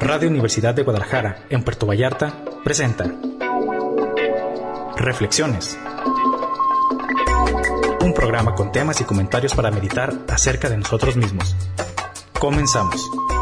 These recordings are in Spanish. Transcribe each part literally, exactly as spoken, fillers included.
Radio Universidad de Guadalajara, en Puerto Vallarta, presenta Reflexiones. Un programa con temas y comentarios para meditar acerca de nosotros mismos. Comenzamos.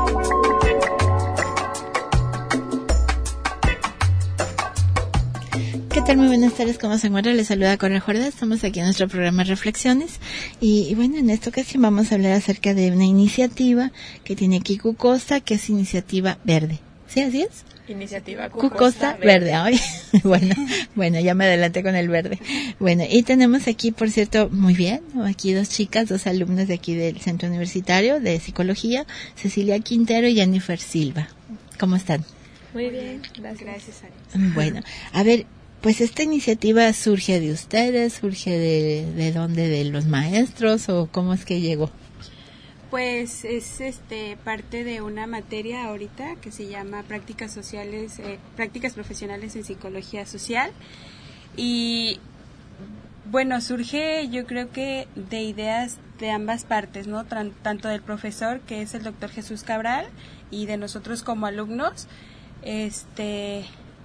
¿Qué tal? Muy buenas tardes, ¿cómo se encuentra? Les saluda Correa Juarda, estamos aquí en nuestro programa Reflexiones y, y bueno, en esta ocasión vamos a hablar acerca de una iniciativa que tiene aquí Cucosta, que es Iniciativa Verde. ¿Sí, así es? Iniciativa Cucosta, Cucosta Verde. Verde. Ay, bueno, bueno, ya me adelanté con el verde. Bueno, y tenemos aquí, por cierto, muy bien, aquí dos chicas, dos alumnas de aquí del Centro Universitario de Psicología, Cecilia Quintero y Jennifer Silva. ¿Cómo están? Muy bien, gracias. Gracias, Ari. Bueno, a ver, pues esta iniciativa surge de ustedes, surge de, de dónde, de los maestros, o cómo es que llegó. Pues es este parte de una materia ahorita que se llama prácticas sociales, eh, prácticas profesionales en psicología social, y bueno, surge yo creo que de ideas de ambas partes, ¿no? Tran- tanto del profesor, que es el doctor Jesús Cabral, y de nosotros como alumnos. Este,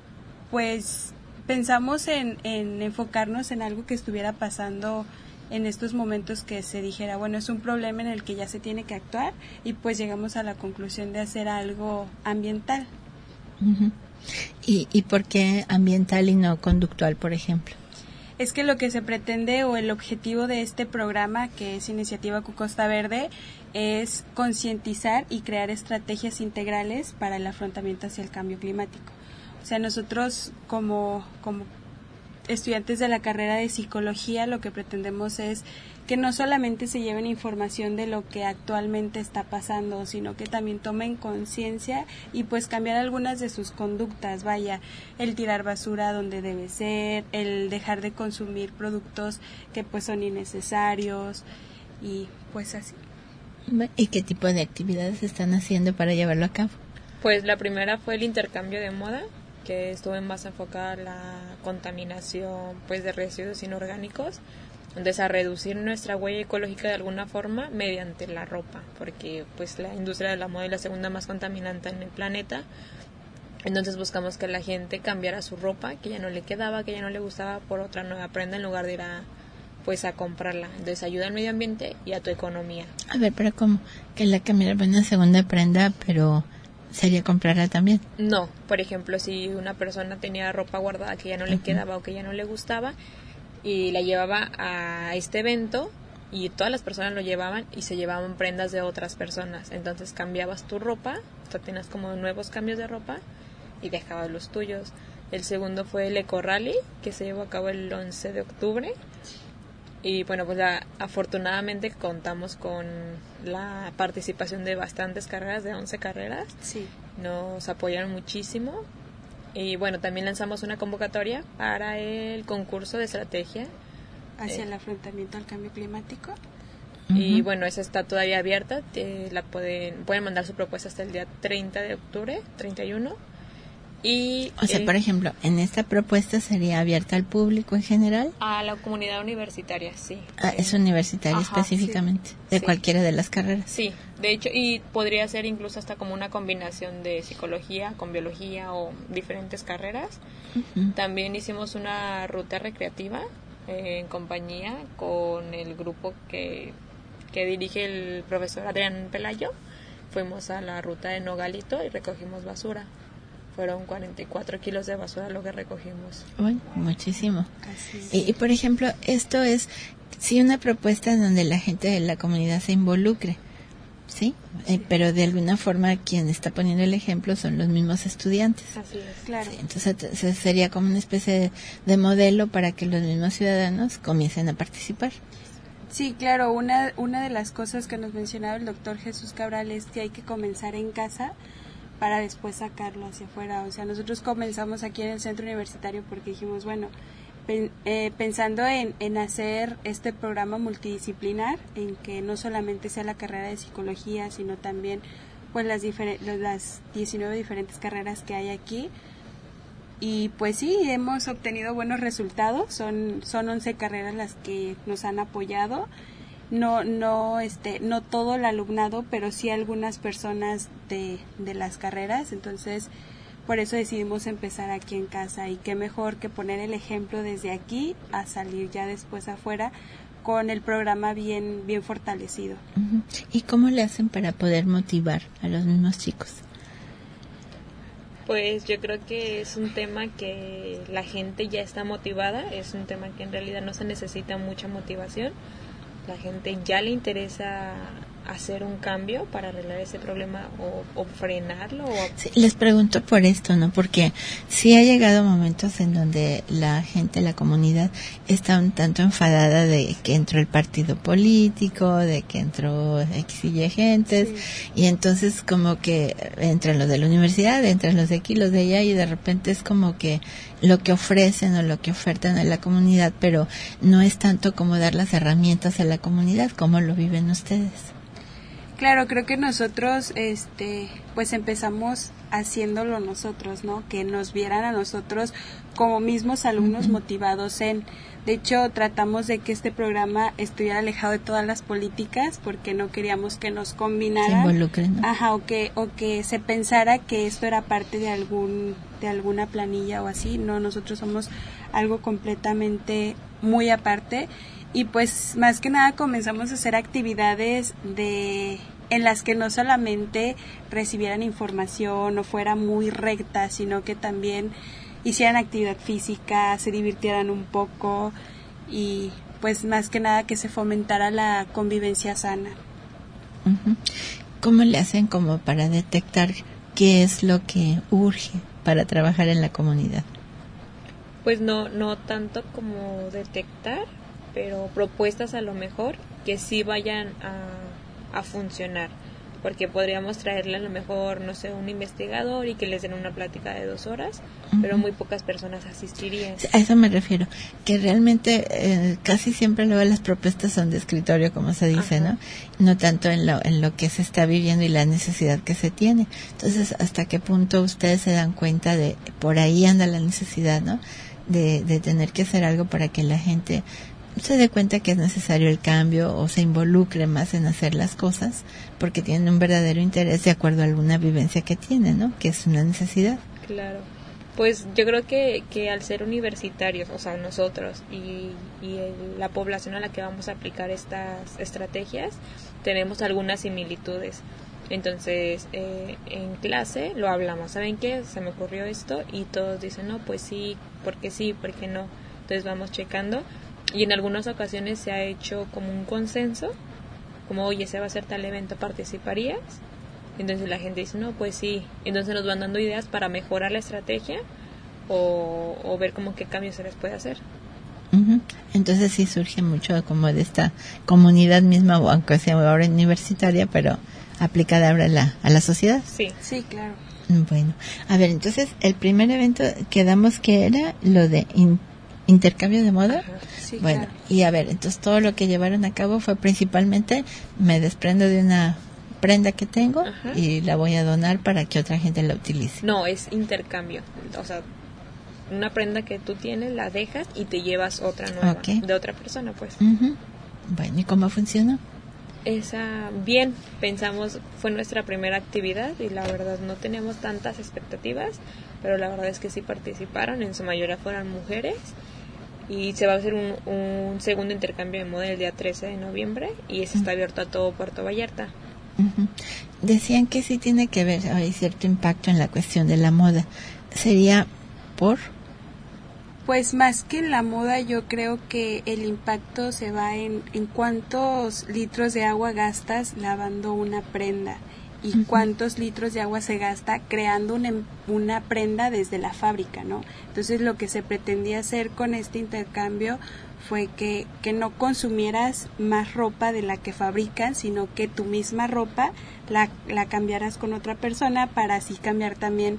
pues pensamos en, en enfocarnos en algo que estuviera pasando en estos momentos, que se dijera, bueno, es un problema en el que ya se tiene que actuar, y pues llegamos a la conclusión de hacer algo ambiental. Uh-huh. ¿Y, ¿Y por qué ambiental y no conductual, por ejemplo? Es que lo que se pretende, o el objetivo de este programa, que es Iniciativa Cucosta Verde, es concientizar y crear estrategias integrales para el afrontamiento hacia el cambio climático. O sea, nosotros como, como estudiantes de la carrera de psicología, lo que pretendemos es que no solamente se lleven información de lo que actualmente está pasando, sino que también tomen conciencia y pues cambiar algunas de sus conductas. Vaya, el tirar basura donde debe ser, el dejar de consumir productos que pues son innecesarios, y pues así. ¿Y qué tipo de actividades están haciendo para llevarlo a cabo? Pues la primera fue el intercambio de moda, que estuvo más enfocada a la contaminación pues de residuos inorgánicos, entonces a reducir nuestra huella ecológica de alguna forma mediante la ropa, porque pues la industria de la moda es la segunda más contaminante en el planeta. Entonces buscamos que la gente cambiara su ropa, que ya no le quedaba, que ya no le gustaba, por otra nueva prenda, en lugar de ir a pues a comprarla. Entonces ayuda al medio ambiente y a tu economía. A ver, pero ¿cómo? Que la cambiara por una segunda prenda, pero ¿sería comprarla también? No, por ejemplo, si una persona tenía ropa guardada que ya no le uh-huh. quedaba o que ya no le gustaba y la llevaba a este evento y todas las personas lo llevaban y se llevaban prendas de otras personas, entonces cambiabas tu ropa, o sea, tenías como nuevos cambios de ropa y dejabas los tuyos. El segundo fue el Eco Rally, que se llevó a cabo el once de octubre. Y bueno, pues la, afortunadamente contamos con la participación de bastantes carreras, de once carreras. Sí. Nos apoyaron muchísimo. Y bueno, también lanzamos una convocatoria para el concurso de estrategia hacia eh, el afrontamiento al cambio climático. Y uh-huh. bueno, esa está todavía abierta. Te la pueden pueden mandar su propuesta hasta el día treinta de octubre, treinta y uno. Y, o sea, eh, por ejemplo, en esta propuesta sería abierta al público en general. A la comunidad universitaria, sí. Ah, es universitaria. Ajá, específicamente, sí. De sí. cualquiera de las carreras. Sí, de hecho, y podría ser incluso hasta como una combinación de psicología con biología o diferentes carreras. Uh-huh. También hicimos una ruta recreativa eh, en compañía con el grupo que, que dirige el profesor Adrián Pelayo. Fuimos a la ruta de Nogalito y recogimos basura. Fueron cuarenta y cuatro kilos de basura lo que recogimos. Bueno, muchísimo. Y, y, por ejemplo, esto es, sí, una propuesta en donde la gente de la comunidad se involucre, ¿sí? sí. Eh, pero de alguna forma quien está poniendo el ejemplo son los mismos estudiantes. Así es, claro. Sí, entonces sería como una especie de, de modelo para que los mismos ciudadanos comiencen a participar. Sí, claro. Una, una de las cosas que nos mencionaba el doctor Jesús Cabral es que hay que comenzar en casa para después sacarlo hacia afuera. O sea, nosotros comenzamos aquí en el centro universitario porque dijimos, bueno, pen, eh, pensando en, en hacer este programa multidisciplinar, en que no solamente sea la carrera de psicología, sino también pues las, difer- las diecinueve diferentes carreras que hay aquí. Y pues sí, hemos obtenido buenos resultados. Son, son once carreras las que nos han apoyado. no no este no todo el alumnado, pero sí algunas personas de, de las carreras. Entonces por eso decidimos empezar aquí en casa, y qué mejor que poner el ejemplo desde aquí a salir ya después afuera con el programa bien bien fortalecido. Uh-huh. ¿Y cómo le hacen para poder motivar a los mismos chicos? Pues yo creo que es un tema que la gente ya está motivada, es un tema que en realidad no se necesita mucha motivación. La gente ya le interesa hacer un cambio para arreglar ese problema o, o frenarlo. O... Sí, les pregunto por esto, ¿no? Porque sí ha llegado momentos en donde la gente, la comunidad, está un tanto enfadada de que entró el partido político, de que entró X y Y gentes, sí. Y entonces como que entran los de la universidad, entran los de aquí, los de allá, y de repente es como que lo que ofrecen o lo que ofertan a la comunidad, pero no es tanto como dar las herramientas a la comunidad, como lo viven ustedes. Claro, creo que nosotros, este, pues empezamos haciéndolo nosotros, ¿no? Que nos vieran a nosotros como mismos alumnos uh-huh. motivados en. De hecho, tratamos de que este programa estuviera alejado de todas las políticas, porque no queríamos que nos combinaran. Se involucren, ¿no? Ajá, o que o que se pensara que esto era parte de algún de alguna planilla o así. No, nosotros somos algo completamente muy aparte. Y pues más que nada comenzamos a hacer actividades de en las que no solamente recibieran información o fuera muy recta, sino que también hicieran actividad física, se divirtieran un poco, y pues más que nada que se fomentara la convivencia sana. Uh-huh. ¿Cómo le hacen como para detectar qué es lo que urge para trabajar en la comunidad? Pues no no tanto como detectar, pero propuestas a lo mejor que sí vayan a, a funcionar, porque podríamos traerle a lo mejor, no sé, un investigador y que les den una plática de dos horas, uh-huh. pero muy pocas personas asistirían. A eso me refiero, que realmente eh, casi siempre luego las propuestas son de escritorio, como se dice, ajá. ¿no? No tanto en lo, en lo que se está viviendo y la necesidad que se tiene. Entonces, ¿hasta qué punto ustedes se dan cuenta de por ahí anda la necesidad, ¿no? De, de tener que hacer algo para que la gente se dé cuenta que es necesario el cambio o se involucre más en hacer las cosas porque tienen un verdadero interés de acuerdo a alguna vivencia que tienen, ¿no? Que es una necesidad. Claro. Pues yo creo que, que al ser universitarios, o sea, nosotros y, y el, la población a la que vamos a aplicar estas estrategias, tenemos algunas similitudes. Entonces, eh, en clase lo hablamos. ¿Saben qué? Se me ocurrió esto y todos dicen, no, pues sí, porque sí, porque no. Entonces vamos checando. Y en algunas ocasiones se ha hecho como un consenso, como, oye, se va a hacer tal evento, ¿participarías? Entonces la gente dice, no, pues sí. Entonces nos van dando ideas para mejorar la estrategia o, o ver como qué cambios se les puede hacer. Uh-huh. Entonces sí surge mucho como de esta comunidad misma, aunque sea ahora universitaria, pero aplicada ahora a la, a la sociedad. Sí, sí, claro. Bueno, a ver, entonces el primer evento quedamos que era lo de in, intercambio de moda. Ajá, sí, bueno, claro. Y a ver, entonces todo lo que llevaron a cabo fue principalmente me desprendo de una prenda que tengo, ajá, y la voy a donar para que otra gente la utilice. No, es intercambio. O sea, una prenda que tú tienes la dejas y te llevas otra nueva, okay, de otra persona, pues. Uh-huh. Bueno, ¿y cómo funcionó? Esa, bien, pensamos, fue nuestra primera actividad y la verdad no teníamos tantas expectativas, pero la verdad es que sí participaron, en su mayoría fueron mujeres, y se va a hacer un, un segundo intercambio de moda el día trece de noviembre y ese está abierto a todo Puerto Vallarta. Uh-huh. Decían que sí tiene que ver, hay cierto impacto en la cuestión de la moda. ¿Sería por...? Pues más que en la moda, yo creo que el impacto se va en, en cuántos litros de agua gastas lavando una prenda y uh-huh, cuántos litros de agua se gasta creando una, una prenda desde la fábrica, ¿no? Entonces lo que se pretendía hacer con este intercambio fue que, que no consumieras más ropa de la que fabrican, sino que tu misma ropa la, la cambiaras con otra persona para así cambiar también,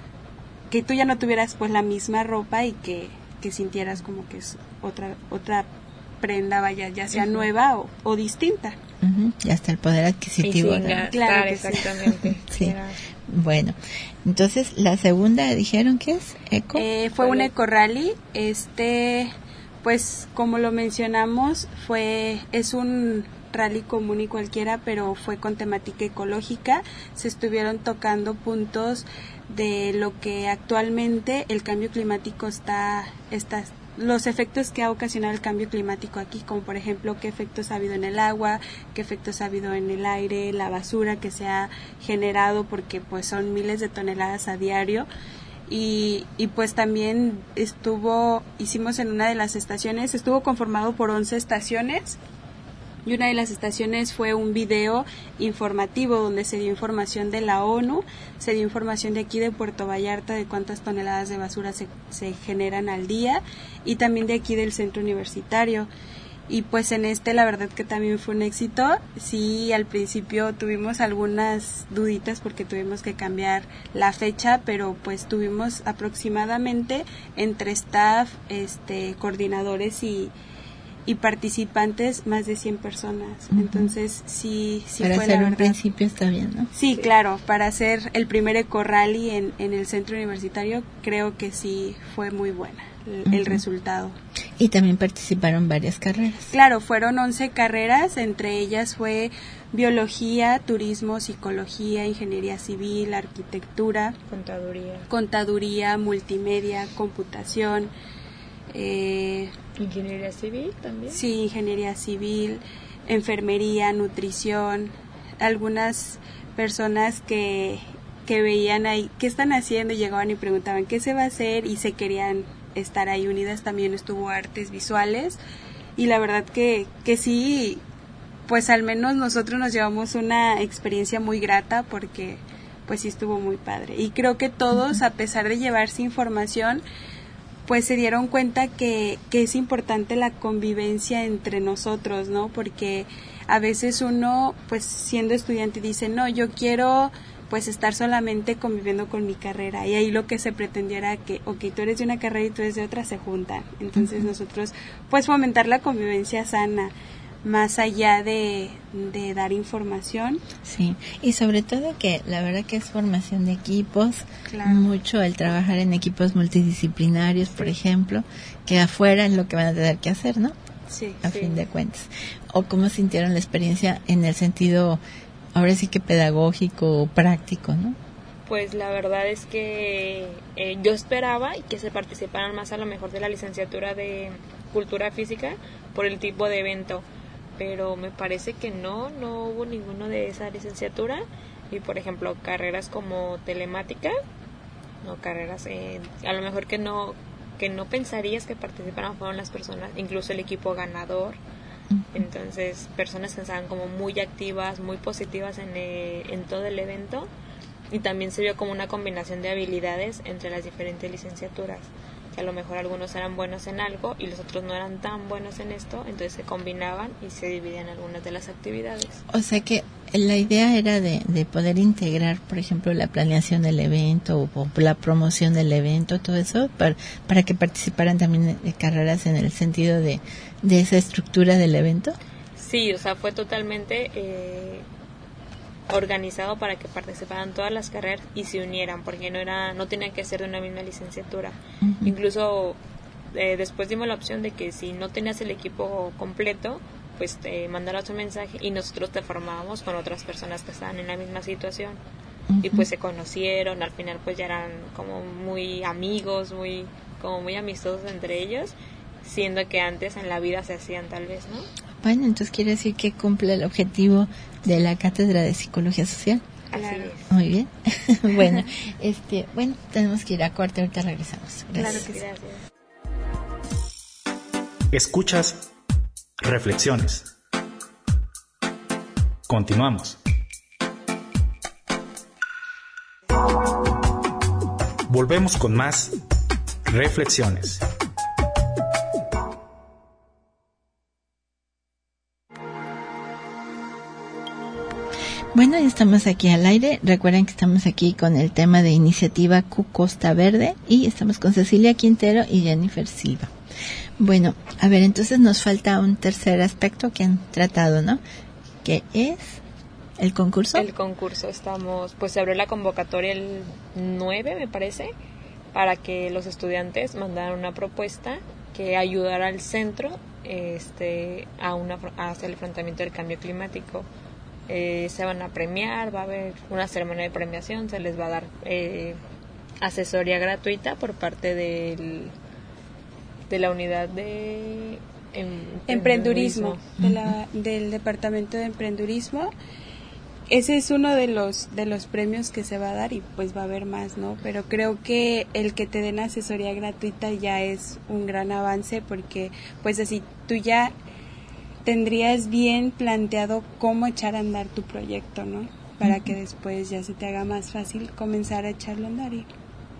que tú ya no tuvieras pues la misma ropa y que, que sintieras como que es otra otra prenda, vaya, ya sea uh-huh, nueva o, o distinta. Uh-huh. Y hasta el poder adquisitivo. Y sin gastar, claro que exactamente. Sí. Sí. Bueno, entonces la segunda dijeron que es eco. Eh, fue un eco rally, este, pues como lo mencionamos, fue es un rally común y cualquiera, pero fue con temática ecológica. Se estuvieron tocando puntos de lo que actualmente el cambio climático está, está los efectos que ha ocasionado el cambio climático aquí, como por ejemplo qué efectos ha habido en el agua, qué efectos ha habido en el aire, la basura que se ha generado, porque pues son miles de toneladas a diario. Y, y pues también estuvo, hicimos en una de las estaciones, estuvo conformado por once estaciones, y una de las estaciones fue un video informativo donde se dio información de la ONU, se dio información de aquí de Puerto Vallarta de cuántas toneladas de basura se, se generan al día, y también de aquí del centro universitario. Y pues en este la verdad que también fue un éxito. Sí, al principio tuvimos algunas duditas porque tuvimos que cambiar la fecha, pero pues tuvimos aproximadamente entre staff, este, coordinadores y y participantes más de cien personas. Uh-huh. Entonces sí, sí para fue hacer la un verdad. Principio está bien, ¿no? Sí, sí, claro, para hacer el primer eco rally en, en el centro universitario creo que sí fue muy buena el, uh-huh. el resultado. Y también participaron varias carreras. Claro, fueron once carreras, entre ellas fue biología, turismo, psicología, ingeniería civil, arquitectura, contaduría, contaduría, multimedia, computación, eh, ingeniería civil también. Sí, ingeniería civil, enfermería, nutrición. Algunas personas que, que veían ahí qué están haciendo, llegaban y preguntaban qué se va a hacer y se querían estar ahí unidas. También estuvo artes visuales y la verdad que, que sí, pues al menos nosotros nos llevamos una experiencia muy grata porque pues sí estuvo muy padre. Y creo que todos, a pesar de llevarse información, pues se dieron cuenta que, que es importante la convivencia entre nosotros, ¿no? Porque a veces uno, pues siendo estudiante dice, no, yo quiero pues estar solamente conviviendo con mi carrera, y ahí lo que se pretendiera que, ok, tú eres de una carrera y tú eres de otra, se juntan. Entonces uh-huh. nosotros, pues fomentar la convivencia sana, más allá de, de dar información. Sí, y sobre todo que la verdad que es formación de equipos, claro. Mucho el trabajar en equipos multidisciplinarios, sí. Por ejemplo, que afuera es lo que van a tener que hacer, ¿no? Sí. A sí. fin de cuentas. O cómo sintieron la experiencia en el sentido, ahora sí que pedagógico o práctico, ¿no? Pues la verdad es que eh, yo esperaba que se participaran más a lo mejor de la licenciatura de Cultura Física por el tipo de evento, pero me parece que no, no hubo ninguno de esa licenciatura. Y por ejemplo, carreras como telemática, no carreras, eh, a lo mejor que no que no pensarías que participaran fueron las personas, incluso el equipo ganador. Entonces, personas que estaban como muy activas, muy positivas en, eh, en todo el evento, y también se vio como una combinación de habilidades entre las diferentes licenciaturas, que a lo mejor algunos eran buenos en algo y los otros no eran tan buenos en esto, entonces se combinaban y se dividían algunas de las actividades. O sea que la idea era de, de poder integrar, por ejemplo, la planeación del evento o, o la promoción del evento, todo eso, para, para que participaran también de carreras en el sentido de, de esa estructura del evento. Sí, o sea, fue totalmente eh, organizado para que participaran todas las carreras y se unieran, porque no era no tenían que ser de una misma licenciatura. Uh-huh. Incluso eh, después dimos la opción de que si no tenías el equipo completo, pues te mandaras un mensaje y nosotros te formábamos con otras personas que estaban en la misma situación. Uh-huh. Y pues se conocieron, al final pues ya eran como muy amigos, muy como muy amistosos entre ellos, siendo que antes en la vida se hacían tal vez, ¿no? Bueno, entonces quiere decir que cumple el objetivo de la Cátedra de Psicología Social. Así es. Muy bien. bueno, este, bueno, tenemos que ir a corte, ahorita regresamos. Gracias. Claro que sí. Gracias. Escuchas Reflexiones. Continuamos. Volvemos con más Reflexiones. Bueno, ya estamos aquí al aire. Recuerden que estamos aquí con el tema de iniciativa Q Costa Verde y estamos con Cecilia Quintero y Jennifer Silva. Bueno, a ver, entonces nos falta un tercer aspecto que han tratado, ¿no? Que es el concurso. El concurso, estamos, pues se abrió la convocatoria el nueve, me parece, para que los estudiantes mandaran una propuesta que ayudara al centro este a una hacia el afrontamiento del cambio climático. Eh, se van a premiar, va a haber una ceremonia de premiación, se les va a dar eh, asesoría gratuita por parte del de la unidad de em, emprendurismo, de la, del departamento de emprendurismo. Ese es uno de los de los premios que se va a dar y pues va a haber más, ¿no? Pero creo que el que te den asesoría gratuita ya es un gran avance, porque pues así tú ya tendrías bien planteado cómo echar a andar tu proyecto, ¿no? Para uh-huh. que después ya se te haga más fácil comenzar a echarlo a andar. Y...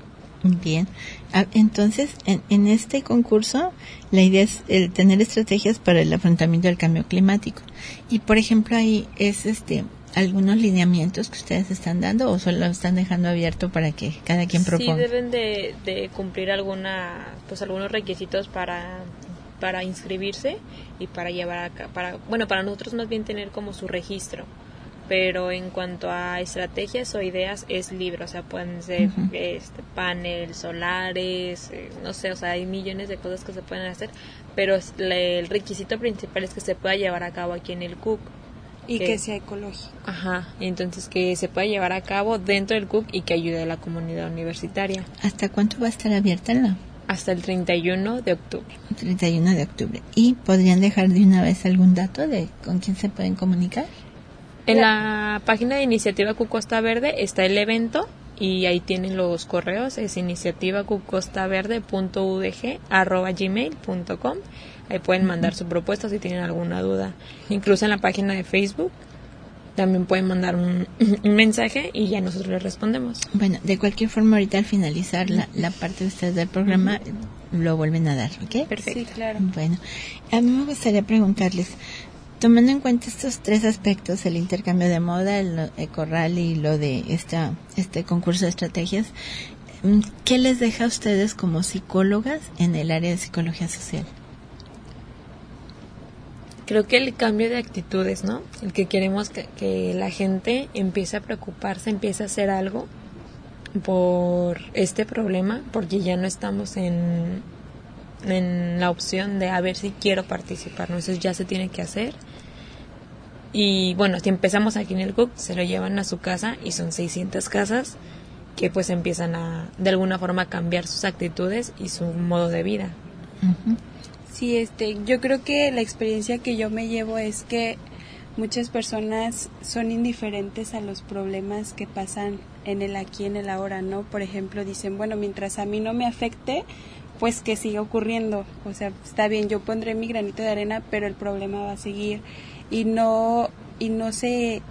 Bien, entonces en, en este concurso la idea es el tener estrategias para el afrontamiento del cambio climático. Y por ejemplo ahí es este algunos lineamientos que ustedes están dando, o solo lo están dejando abierto para que cada quien proponga. Sí, deben de, de cumplir alguna pues algunos requisitos para para inscribirse y para llevar a para bueno para nosotros más bien tener como su registro. Pero en cuanto a estrategias o ideas es libre, o sea, pueden ser uh-huh. este, paneles solares, eh, no sé, o sea, hay millones de cosas que se pueden hacer, pero le, el requisito principal es que se pueda llevar a cabo aquí en el C U C. Y que, que sea ecológico. Ajá, entonces que se pueda llevar a cabo dentro del C U C y que ayude a la comunidad universitaria. ¿Hasta cuánto va a estar abierta la? Hasta el treinta y uno de octubre. treinta y uno de octubre. ¿Y podrían dejar de una vez algún dato de con quién se pueden comunicar? En la página de Iniciativa Q Costa Verde está el evento y ahí tienen los correos, es iniciativa q costa verde punto u d g arroba gmail punto com. Ahí pueden mandar su propuesta si tienen alguna duda. Incluso en la página de Facebook también pueden mandar un, un mensaje y ya nosotros les respondemos. Bueno, de cualquier forma ahorita al finalizar la, la parte de ustedes del programa uh-huh. lo vuelven a dar, ¿ok? Perfecto. Sí, claro. Bueno, a mí me gustaría preguntarles, tomando en cuenta estos tres aspectos, el intercambio de moda, el ecorral y lo de esta, este concurso de estrategias, ¿qué les deja a ustedes como psicólogas en el área de psicología social? Creo que el cambio de actitudes, ¿no? El que queremos que, que la gente empiece a preocuparse, empiece a hacer algo por este problema, porque ya no estamos en, en la opción de a ver si quiero participar, ¿no? Eso ya se tiene que hacer. Y bueno, si empezamos aquí en el C U C, se lo llevan a su casa y son seiscientas casas que pues empiezan a, de alguna forma, a cambiar sus actitudes y su modo de vida. Uh-huh. Sí, este, yo creo que la experiencia que yo me llevo es que muchas personas son indiferentes a los problemas que pasan en el aquí, en el ahora, ¿no? Por ejemplo, dicen, bueno, mientras a mí no me afecte, pues que siga ocurriendo. O sea, está bien, yo pondré mi granito de arena, pero el problema va a seguir. Y no, y no sé,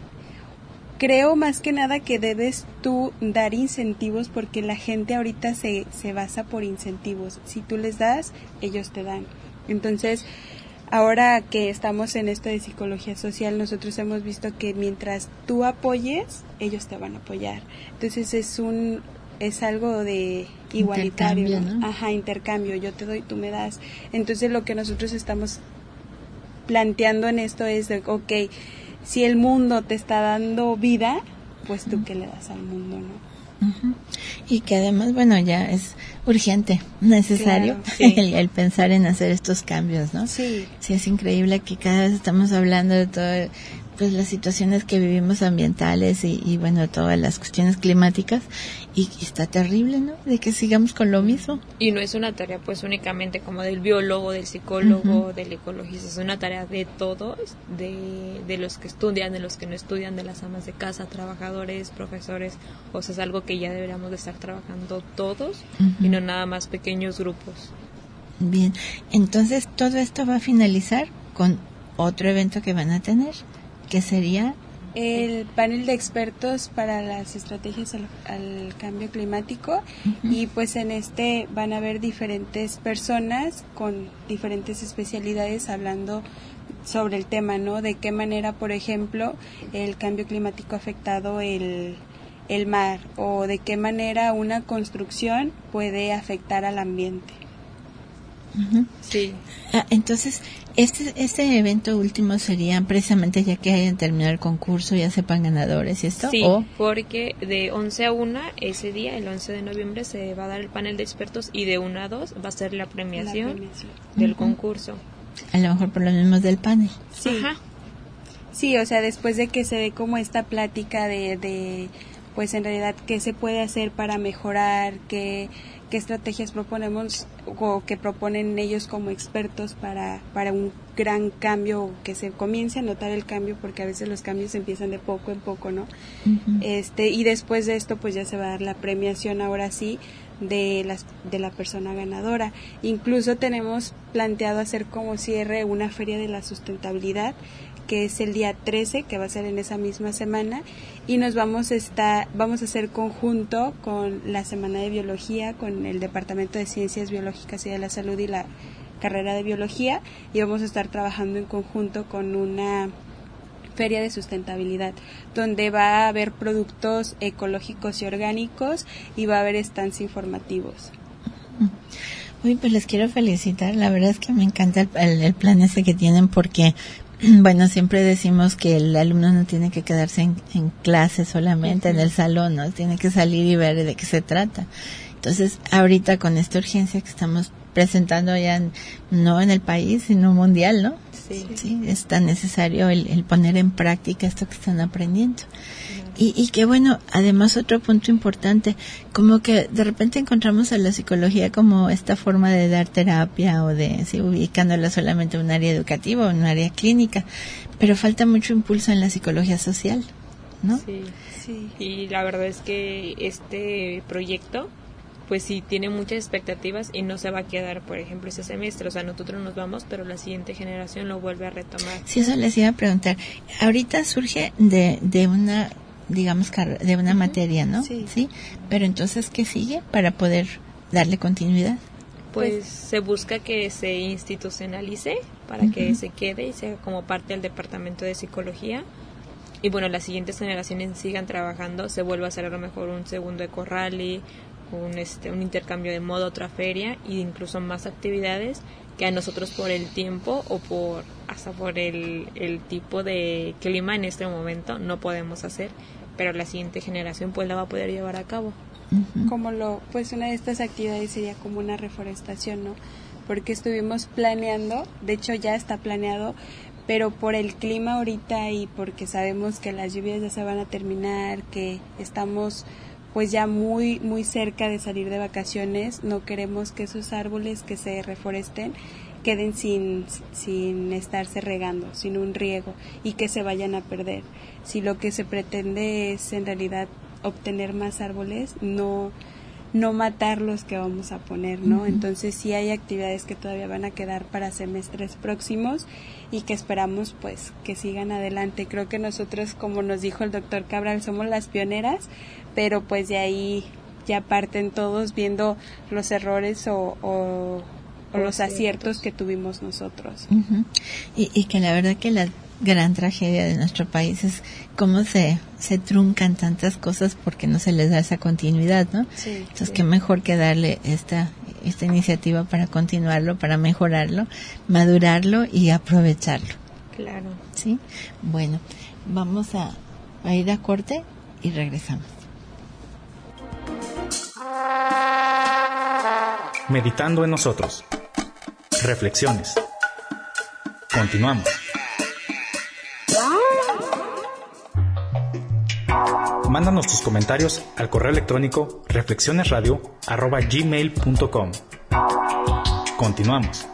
creo más que nada que debes tú dar incentivos, porque la gente ahorita se, se basa por incentivos. Si tú les das, ellos te dan. Entonces, ahora que estamos en esto de psicología social, nosotros hemos visto que mientras tú apoyes, ellos te van a apoyar. Entonces es un es algo de igualitario, intercambio, ¿no? Ajá, intercambio, yo te doy, tú me das. Entonces lo que nosotros estamos planteando en esto es de, ok, si el mundo te está dando vida, pues tú uh-huh. qué le das al mundo, ¿no? Uh-huh. Y que además, bueno, ya es urgente, necesario, claro, sí. el, el pensar en hacer estos cambios, ¿no? Sí. Sí, es increíble que cada vez estamos hablando de todo, pues las situaciones que vivimos ambientales y, y bueno, todas las cuestiones climáticas, y, y está terrible, ¿no? De que sigamos con lo mismo. Y no es una tarea pues únicamente como del biólogo, del psicólogo, uh-huh. del ecologista, es una tarea de todos, de, de los que estudian, de los que no estudian, de las amas de casa, trabajadores, profesores, o sea, es algo que ya deberíamos de estar trabajando todos uh-huh. y no nada más pequeños grupos. Bien, entonces todo esto va a finalizar con otro evento que van a tener, que sería el panel de expertos para las estrategias al, al cambio climático. Uh-huh. Y pues en este van a haber diferentes personas con diferentes especialidades hablando sobre el tema, ¿no? De qué manera, por ejemplo, el cambio climático ha afectado el, el mar, o de qué manera una construcción puede afectar al ambiente. Uh-huh. Sí. Ah, entonces, este este evento último sería precisamente ya que hayan terminado el concurso, ya sepan ganadores y esto. Sí, ¿o? Porque de once a una ese día, el once de noviembre, se va a dar el panel de expertos y de una a dos va a ser la premiación, la premiación. del uh-huh. concurso. A lo mejor por lo mismo del panel. Sí. Ajá. Sí, o sea, después de que se dé como esta plática de, de pues en realidad qué se puede hacer para mejorar, qué, qué estrategias proponemos o que proponen ellos como expertos para, para un gran cambio, que se comience a notar el cambio, porque a veces los cambios empiezan de poco en poco, ¿no? Uh-huh. Este, y después de esto pues ya se va a dar la premiación ahora sí de las de la persona ganadora. Incluso tenemos planteado hacer como cierre una feria de la sustentabilidad, que es el día trece, que va a ser en esa misma semana, y nos vamos a estar, vamos a hacer conjunto con la Semana de Biología, con el Departamento de Ciencias Biológicas y de la Salud y la carrera de Biología, y vamos a estar trabajando en conjunto con una feria de sustentabilidad, donde va a haber productos ecológicos y orgánicos y va a haber stands informativos. Uy, pues les quiero felicitar, la verdad es que me encanta el, el, el plan ese que tienen, porque bueno, siempre decimos que el alumno no tiene que quedarse en, en clase solamente, uh-huh. en el salón, ¿no? Tiene que salir y ver de qué se trata. Entonces, ahorita con esta urgencia que estamos presentando ya, en, no en el país, sino mundial, ¿no? Sí. Sí, es tan necesario el, el poner en práctica esto que están aprendiendo. Uh-huh. Y, y que bueno, además otro punto importante, como que de repente encontramos a la psicología como esta forma de dar terapia o de, sí, ubicándola solamente en un área educativa o en un área clínica, pero falta mucho impulso en la psicología social, ¿no? Sí, sí. Y la verdad es que este proyecto pues sí tiene muchas expectativas y no se va a quedar, por ejemplo, ese semestre. O sea, nosotros nos vamos, pero la siguiente generación lo vuelve a retomar. Sí, eso les iba a preguntar. Ahorita surge de, de una, digamos, de una uh-huh. materia, ¿no? Sí. Sí. Pero entonces, ¿qué sigue para poder darle continuidad? Pues se busca que se institucionalice para uh-huh. que se quede y sea como parte del departamento de psicología. Y bueno, las siguientes generaciones sigan trabajando, se vuelve a hacer a lo mejor un segundo eco-rally, un este un intercambio de moda, otra feria e incluso más actividades que a nosotros por el tiempo o por hasta por el, el tipo de clima en este momento no podemos hacer, pero la siguiente generación pues la va a poder llevar a cabo. Uh-huh. Como lo pues una de estas actividades sería como una reforestación, ¿no? Porque estuvimos planeando, de hecho ya está planeado, pero por el clima ahorita y porque sabemos que las lluvias ya se van a terminar, que estamos pues ya muy muy cerca de salir de vacaciones, no queremos que esos árboles que se reforesten queden sin sin estarse regando, sin un riego y que se vayan a perder. Si lo que se pretende es en realidad obtener más árboles, no no matar los que vamos a poner, ¿no? Uh-huh. Entonces sí hay actividades que todavía van a quedar para semestres próximos y que esperamos pues que sigan adelante. Creo que nosotros, como nos dijo el doctor Cabral, somos las pioneras, pero pues de ahí ya parten todos viendo los errores o, o, o los aciertos que tuvimos nosotros. Uh-huh. y, y que la verdad que la gran tragedia de nuestro país es cómo se, se truncan tantas cosas porque no se les da esa continuidad, ¿no? Sí, Entonces, sí. qué mejor que darle esta, esta iniciativa para continuarlo, para mejorarlo, madurarlo y aprovecharlo. Claro. ¿Sí? Bueno, vamos a, a ir a corte y regresamos. Meditando en nosotros. Reflexiones. Continuamos. Mándanos tus comentarios al correo electrónico reflexionesradio arroba gmail punto com. Continuamos.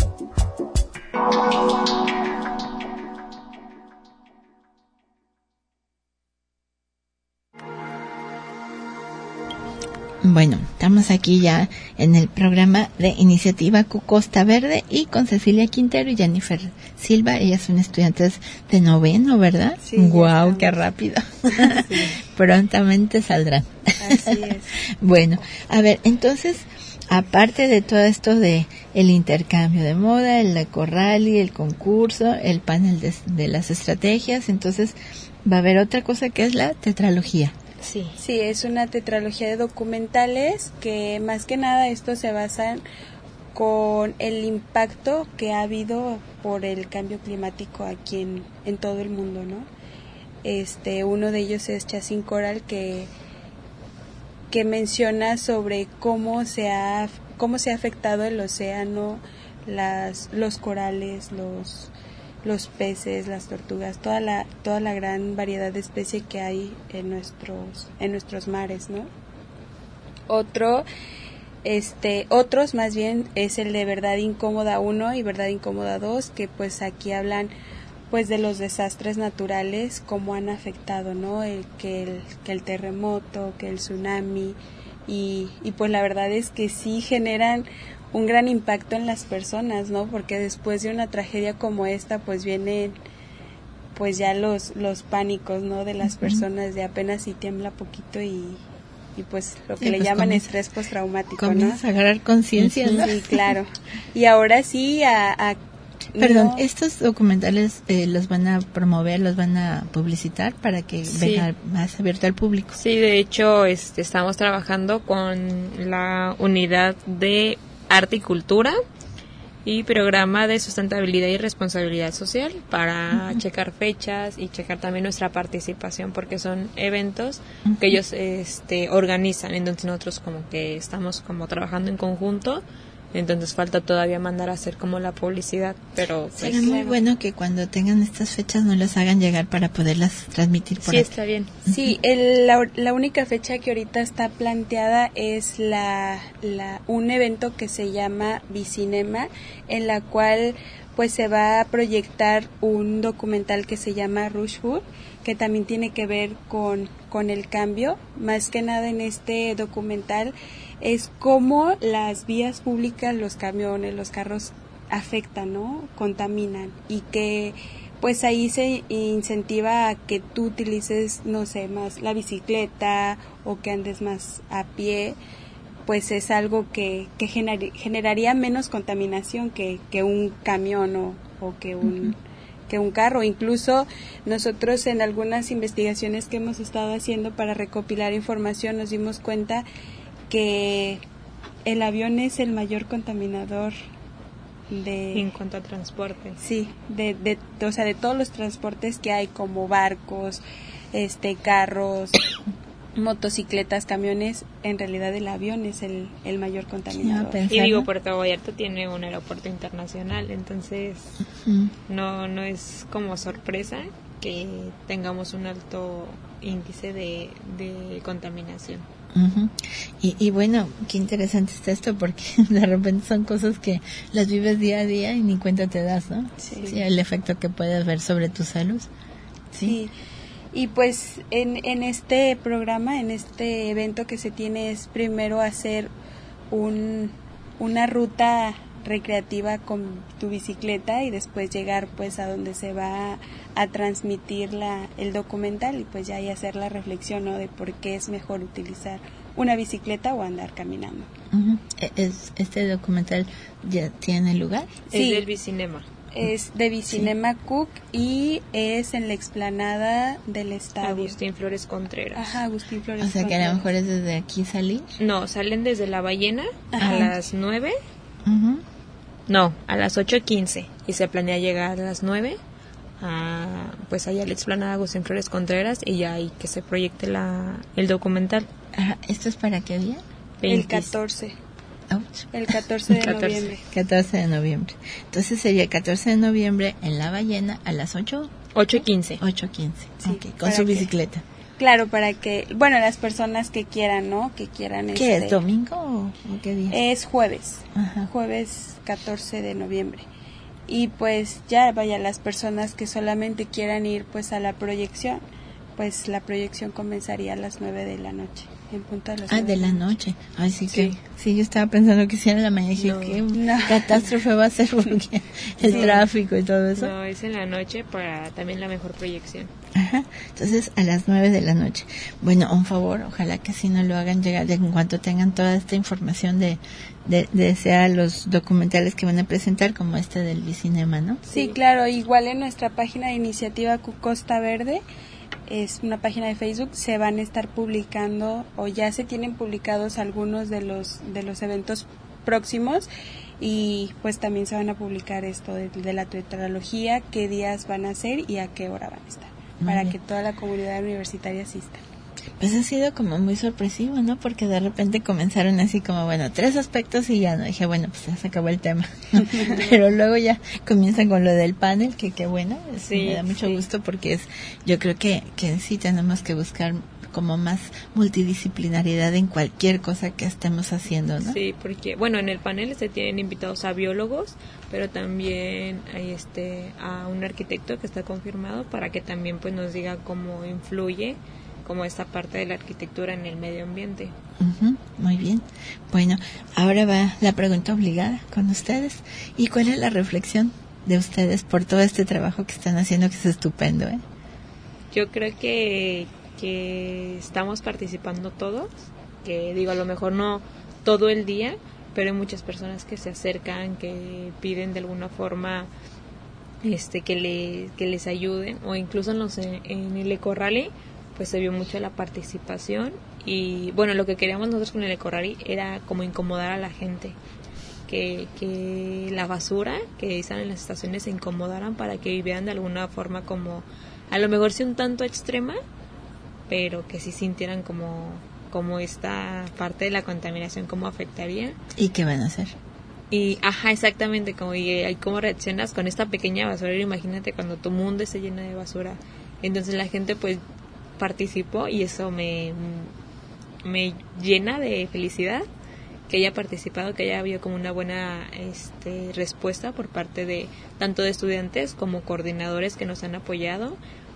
Bueno, estamos aquí ya en el programa de Iniciativa Q Costa Verde y con Cecilia Quintero y Jennifer Silva. Ellas son estudiantes de noveno, ¿verdad? Sí. Guau, qué rápido. Sí. Prontamente saldrán. Así es. Bueno, a ver, entonces, aparte de todo esto de el intercambio de moda, el eco-rally, el concurso, el panel de, de las estrategias, entonces va a haber otra cosa que es la tetralogía. Sí. Sí, es una tetralogía de documentales que más que nada estos se basan con el impacto que ha habido por el cambio climático aquí en, en todo el mundo, ¿no? Este, uno de ellos es Chasing Coral, que que menciona sobre cómo se ha cómo se ha afectado el océano las, los corales, los, los peces, las tortugas, toda la, toda la gran variedad de especies que hay en nuestros, en nuestros mares, ¿no? Otro, este, otros más bien es el de Verdad Incómoda uno y Verdad Incómoda dos, que pues aquí hablan pues de los desastres naturales, cómo han afectado, ¿no? El que el, que el terremoto, que el tsunami, y, y pues la verdad es que sí generan un gran impacto en las personas, ¿no? Porque después de una tragedia como esta, pues vienen pues ya los los pánicos, ¿no? De las personas, de apenas si tiembla poquito y, y pues lo que sí, le pues llaman comienza, estrés postraumático, ¿no? Comienza a agarrar conciencia, ¿no? Sí, claro. Y ahora sí a... a Perdón, no, estos documentales eh, los van a promover, los van a publicitar para que Sí. venga más abierto al público. Sí, de hecho, este, estamos trabajando con la unidad de arte y cultura y programa de sustentabilidad y responsabilidad social para uh-huh. checar fechas y checar también nuestra participación, porque son eventos uh-huh. que ellos este, organizan, entonces nosotros como que estamos como trabajando en conjunto. Entonces falta todavía mandar a hacer como la publicidad, pero pues, será muy bueno que cuando tengan estas fechas no las hagan llegar para poderlas transmitir por sí, aquí. está bien. Sí, el, la, la única fecha que ahorita está planteada es la, la un evento que se llama Bicinema, en la cual pues se va a proyectar un documental que se llama Rushwood, que también tiene que ver con, con el cambio. Más que nada en este documental es cómo las vías públicas, los camiones, los carros afectan, ¿no? Contaminan, y que pues ahí se incentiva a que tú utilices, no sé, más la bicicleta o que andes más a pie, pues es algo que, que gener, generaría menos contaminación que, que un camión o, o que un... Uh-huh. que un carro. Incluso nosotros en algunas investigaciones que hemos estado haciendo para recopilar información nos dimos cuenta que el avión es el mayor contaminador de... En cuanto a transporte. Sí, de, de, de, o sea, de todos los transportes que hay, como barcos, este, carros, motocicletas, camiones, en realidad el avión es el, el mayor contaminador. Y digo, Puerto Vallarta tiene un aeropuerto internacional, entonces uh-huh. no no es como sorpresa que tengamos un alto índice de, de contaminación. Uh-huh. Y, y bueno, qué interesante está esto, porque de repente son cosas que las vives día a día y ni cuenta te das, ¿no? Sí. Sí, el efecto que puedes ver sobre tu salud. Sí. Sí. Y pues en, en este programa, en este evento que se tiene, es primero hacer un, una ruta recreativa con tu bicicleta y después llegar pues a donde se va a, a transmitir la, el documental, y pues ya ahí hacer la reflexión, ¿no? De por qué es mejor utilizar una bicicleta o andar caminando. Uh-huh. ¿Es, ¿Este documental ya tiene lugar? Sí. Es del Bicinema. Es de Bicinema sí. Cook, y es en la explanada del estadio. Agustín Flores Contreras. Ajá, Agustín Flores O sea, Contreras. que a lo mejor es desde aquí salir. No, salen desde La Ballena Ajá. a las nueve. Uh-huh. No, a las ocho quince. Y se planea llegar a las nueve. A, pues allá a la explanada Agustín Flores Contreras, y ya ahí que se proyecte la, el documental. Ajá. ¿Esto es para qué día? El catorce. Ouch. El catorce de noviembre. catorce de noviembre. Entonces sería el catorce de noviembre en La Ballena a las ocho. ocho quince. ocho quince. Sí, okay, con su bicicleta. Que, claro, para que, bueno, las personas que quieran, ¿no? Que quieran. ¿Qué este, es, domingo o, o qué día? Es jueves. Ajá. Jueves catorce de noviembre. Y pues ya, vaya, las personas que solamente quieran ir pues a la proyección, pues la proyección comenzaría a las nueve de la noche. En punto de las ah, de la noche. Ay, sí, sí que sí, yo estaba pensando que hiciera en la mañana. No, ¿qué no. catástrofe va a ser? Porque el no. tráfico y todo eso. No, es en la noche para también la mejor proyección. Ajá. Entonces, a las nueve de la noche. Bueno, un favor, ojalá que si no lo hagan llegar en cuanto tengan toda esta información de, de, de sea los documentales que van a presentar, como este del Bicinema, ¿no? Sí, sí, claro. Igual en nuestra página de Iniciativa Costa Verde, es una página de Facebook, se van a estar publicando, o ya se tienen publicados algunos de los de los eventos próximos, y pues también se van a publicar esto de, de la tetralogía, qué días van a ser y a qué hora van a estar, Muy para bien. que toda la comunidad universitaria asista. Pues ha sido como muy sorpresivo, ¿no? Porque de repente comenzaron así como, bueno, tres aspectos y ya no. Dije, bueno, pues ya se acabó el tema. Pero luego ya comienzan con lo del panel, que qué bueno. Sí, me da mucho sí. gusto porque es, yo creo que, que sí tenemos que buscar como más multidisciplinaridad en cualquier cosa que estemos haciendo, ¿no? Sí, porque, bueno, en el panel se tienen invitados a biólogos, pero también hay este a un arquitecto que está confirmado para que también pues nos diga cómo influye como esta parte de la arquitectura en el medio ambiente. Uh-huh, muy bien. Bueno, ahora va la pregunta obligada con ustedes. ¿Y cuál es la reflexión de ustedes por todo este trabajo que están haciendo, que es estupendo, eh? Yo creo que, que estamos participando todos, que digo, a lo mejor no todo el día, pero hay muchas personas que se acercan, que piden de alguna forma este que, le, que les ayuden, o incluso en, los, en el Eco Rally pues se vio mucho la participación y bueno, lo que queríamos nosotros con el Eco Rally era como incomodar a la gente, que, que la basura que están en las estaciones se incomodaran para que vivieran de alguna forma como, a lo mejor sí un tanto extrema, pero que sí sintieran como, como esta parte de la contaminación, cómo afectaría. ¿Y qué van a hacer? Y, ajá, exactamente, como y cómo reaccionas con esta pequeña basura. Imagínate cuando tu mundo se llena de basura. Entonces la gente pues participó y eso me, me llena de felicidad que haya participado, que haya habido como una buena este, respuesta por parte de tanto de estudiantes como coordinadores que nos han apoyado,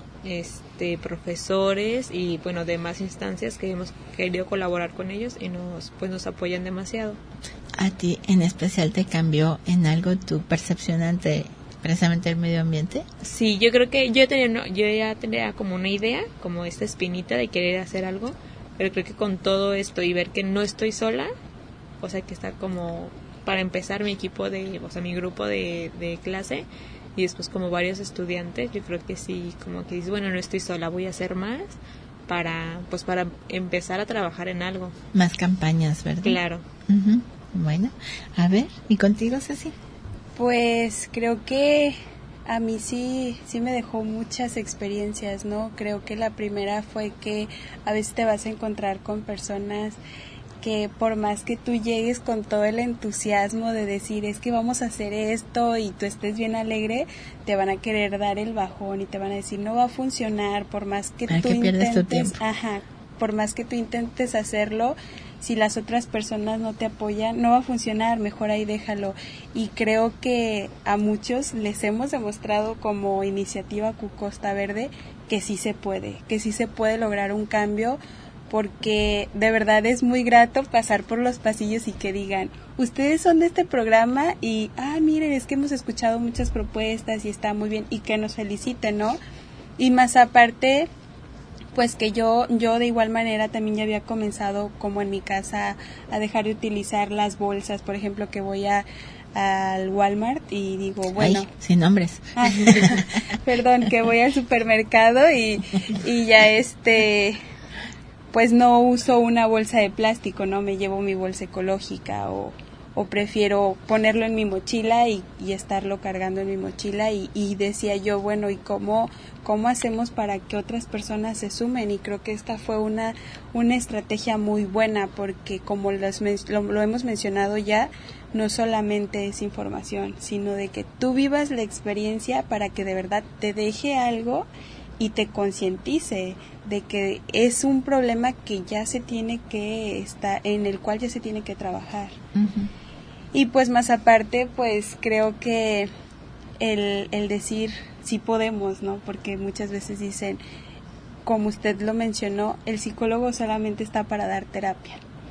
este profesores y bueno demás instancias que hemos querido colaborar con ellos y nos pues nos apoyan demasiado. ¿A ti en especial te cambió en algo tu percepción ante precisamente el medio ambiente? Sí, yo creo que yo tenía, no, yo ya tenía como una idea, como esta espinita de querer hacer algo, pero creo que con todo esto y ver que no estoy sola, o sea que está como para empezar mi equipo de, o sea mi grupo de, de clase y después como varios estudiantes, yo creo que sí, como que dices, bueno, no estoy sola, voy a hacer más para, pues para empezar a trabajar en algo. Más campañas, ¿verdad? Claro. Uh-huh. Bueno, a ver, ¿y contigo, Ceci? Pues creo que a mí sí, sí me dejó muchas experiencias, ¿no? Creo que la primera fue que a veces te vas a encontrar con personas que por más que tú llegues con todo el entusiasmo de decir es que vamos a hacer esto y tú estés bien alegre, te van a querer dar el bajón y te van a decir no va a funcionar por más que Para tú que pierdes tu intentes, tiempo. ajá, por más que tú intentes hacerlo, si las otras personas no te apoyan, no va a funcionar, mejor ahí déjalo. Y creo que a muchos les hemos demostrado como iniciativa Costa Verde que sí se puede, que sí se puede lograr un cambio, porque de verdad es muy grato pasar por los pasillos y que digan, ustedes son de este programa y, ah, miren, es que hemos escuchado muchas propuestas y está muy bien, y que nos feliciten, ¿no? Y más aparte, pues que yo yo de igual manera también ya había comenzado como en mi casa a dejar de utilizar las bolsas, por ejemplo, que voy a al Walmart y digo, bueno, Ay, sin nombres. Ah, perdón, que voy al supermercado y y ya este pues no uso una bolsa de plástico, no me llevo mi bolsa ecológica o o prefiero ponerlo en mi mochila y, y estarlo cargando en mi mochila y, y decía yo, bueno, ¿y cómo, cómo hacemos para que otras personas se sumen? Y creo que esta fue una, una estrategia muy buena porque como los, lo, lo hemos mencionado ya, no solamente es información, sino de que tú vivas la experiencia para que de verdad te deje algo y te concientice de que es un problema que ya se tiene que estar, en el cual ya se tiene que trabajar. Uh-huh. Y pues más aparte, pues creo que el, el decir sí podemos, ¿no? Porque muchas veces dicen, como usted lo mencionó, el psicólogo solamente está para dar terapia.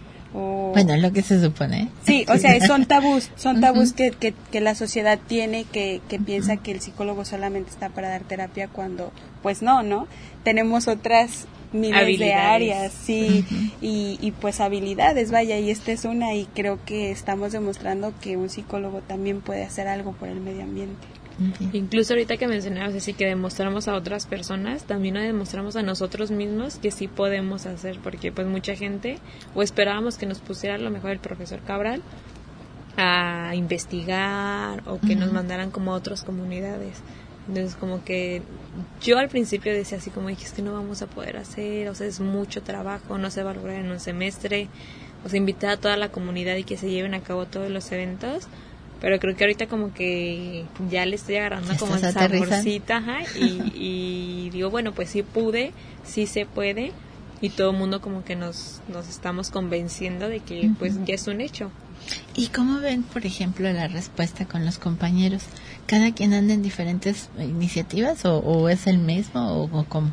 O, bueno, lo que se supone. Sí, o sea, son tabús, son tabús uh-huh. que, que, que la sociedad tiene, que, que uh-huh. piensa que el psicólogo solamente está para dar terapia cuando, pues no, ¿no? Tenemos otras miles habilidades. de áreas, sí, uh-huh. y, y pues habilidades, vaya, y esta es una, y creo que estamos demostrando que un psicólogo también puede hacer algo por el medio ambiente. Uh-huh. Incluso ahorita que mencionabas así que demostramos a otras personas, también nos demostramos a nosotros mismos que sí podemos hacer, porque pues mucha gente, o esperábamos que nos pusiera a lo mejor el profesor Cabral a investigar o que uh-huh. nos mandaran como a otras comunidades, Entonces como que yo al principio decía así como dije, es que no vamos a poder hacer, o sea, es mucho trabajo, no se va a lograr en un semestre, o sea, invitar a toda la comunidad y que se lleven a cabo todos los eventos, pero creo que ahorita como que ya le estoy agarrando como el saborcito, ajá, y, y digo, bueno, pues sí pude, sí se puede, y todo el mundo como que nos, nos estamos convenciendo de que uh-huh. pues ya es un hecho. ¿Y cómo ven, por ejemplo, la respuesta con los compañeros? ¿Cada quien anda en diferentes iniciativas o, o es el mismo o, o cómo?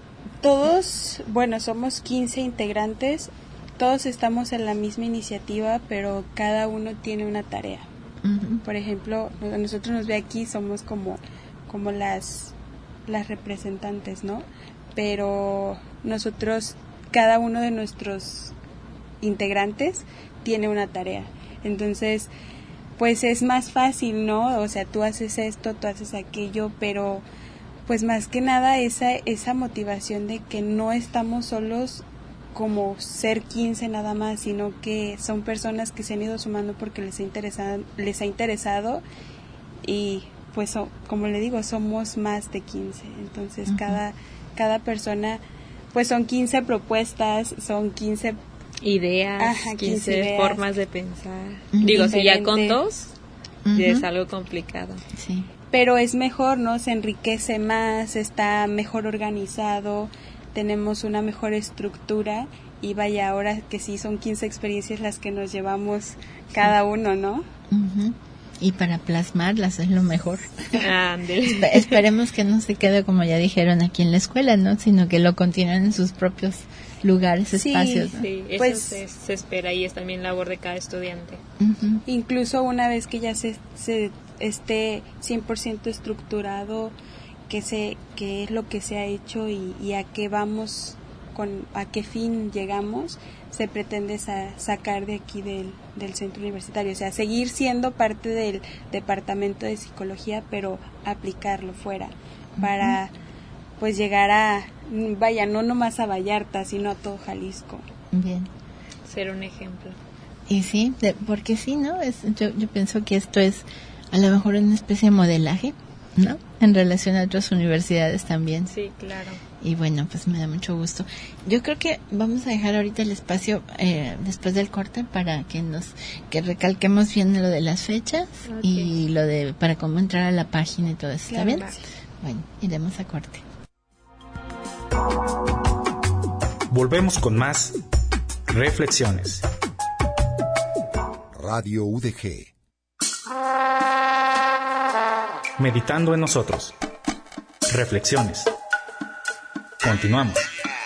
Todos, bueno, somos quince integrantes, todos estamos en la misma iniciativa, pero cada uno tiene una tarea. Uh-huh. Por ejemplo, nosotros nos ve aquí, somos como, como las, las representantes, ¿no? Pero nosotros, cada uno de nuestros integrantes tiene una tarea. Entonces, pues es más fácil, ¿no? O sea, tú haces esto, tú haces aquello, pero pues más que nada esa esa motivación de que no estamos solos como ser quince nada más, sino que son personas que se han ido sumando porque les ha interesado, les ha interesado y pues so, como le digo, somos más de quince. Entonces, uh-huh. cada cada persona pues son quince propuestas, son quince ideas, Ajá, quince ideas. Formas de pensar. Uh-huh. Digo, si ya con dos, uh-huh. ya es algo complicado. Sí. Pero es mejor, ¿no? Se enriquece más, está mejor organizado, tenemos una mejor estructura y vaya, ahora que sí son quince experiencias las que nos llevamos cada sí. uno, ¿no? Uh-huh. Y para plasmarlas es lo mejor. Espe- esperemos que no se quede como ya dijeron aquí en la escuela, ¿no? Sino que lo continúen en sus propios lugares, sí, espacios, ¿no? Sí, eso pues, se, se espera y es también labor de cada estudiante. Uh-huh. Incluso una vez que ya se, se esté cien por ciento estructurado, que se qué es lo que se ha hecho y, y a qué vamos, con a qué fin llegamos, se pretende sa- sacar de aquí del, del centro universitario, o sea, seguir siendo parte del departamento de psicología, pero aplicarlo fuera, uh-huh. para pues llegar a, vaya, no nomás a Vallarta, sino a todo Jalisco. Bien. Ser un ejemplo. Y sí, de, porque sí, ¿no? Es, yo, yo pienso que esto es a lo mejor una especie de modelaje, ¿no? En relación a otras universidades también. Sí, claro. Y bueno, pues me da mucho gusto. Yo creo que vamos a dejar ahorita el espacio eh, después del corte para que nos que recalquemos bien lo de las fechas okay. y lo de para cómo entrar a la página y todo eso. ¿Está claro, bien? Gracias. Bueno, iremos a corte. Volvemos con más reflexiones. Radio U D G. Meditando en nosotros. Reflexiones. Continuamos.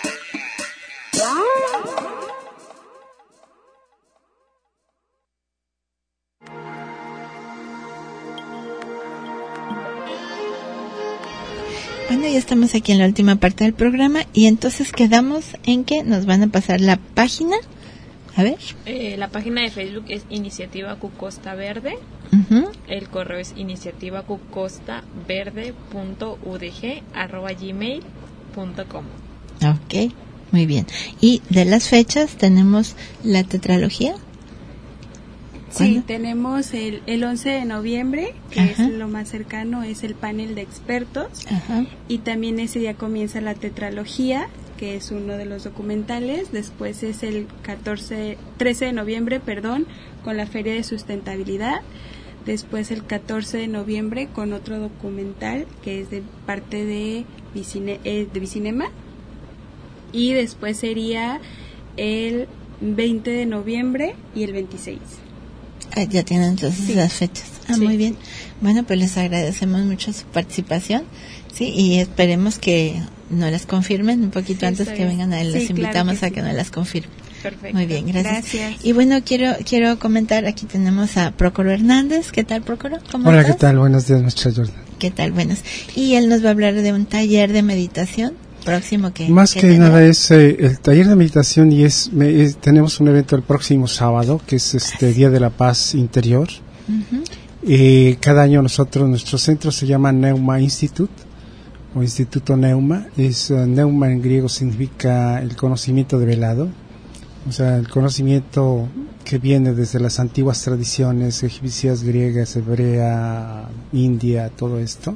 Bueno, ya estamos aquí en la última parte del programa y entonces quedamos en que nos van a pasar la página. A ver. Eh, la página de Facebook es Iniciativa Q Costa Verde. Uh-huh. El correo es iniciativa q costa verde punto u d g arroba gmail punto com. Ok, muy bien. Y de las fechas tenemos la tetralogía. Sí, tenemos el, el once de noviembre, que Ajá. es lo más cercano, es el panel de expertos. Ajá. Y también ese día comienza la tetralogía, que es uno de los documentales. Después es el catorce, trece de noviembre, perdón, con la Feria de Sustentabilidad. Después el catorce de noviembre con otro documental que es de parte de, Vicine, eh, de Vicinema. Y después sería el veinte de noviembre y el veintiséis. Ah, ya tienen entonces sí. las fechas. Ah, sí. Muy bien. Bueno, pues les agradecemos mucho su participación. Sí, y esperemos que nos las confirmen un poquito sí, antes que vengan a él. Sí, les invitamos claro a que sí. nos las confirmen. Perfecto. Muy bien, gracias. gracias. Y bueno, quiero quiero comentar, aquí tenemos a Prócoro Hernández. ¿Qué tal, Prócoro? ¿Cómo Hola, estás? ¿qué tal? Buenos días, maestra Jordan. ¿Qué tal? Buenos. Y él nos va a hablar de un taller de meditación próximo que... Más que, que tendrá. nada es eh, el taller de meditación y es, me, es tenemos un evento el próximo sábado, que es este Día de la Paz Interior. Uh-huh. Eh, cada año nosotros, nuestro centro se llama Neuma Institute, o Instituto Neuma. Es, uh, Neuma en griego significa el conocimiento develado. O sea, el conocimiento que viene desde las antiguas tradiciones egipcias, griegas, hebrea, india, todo esto,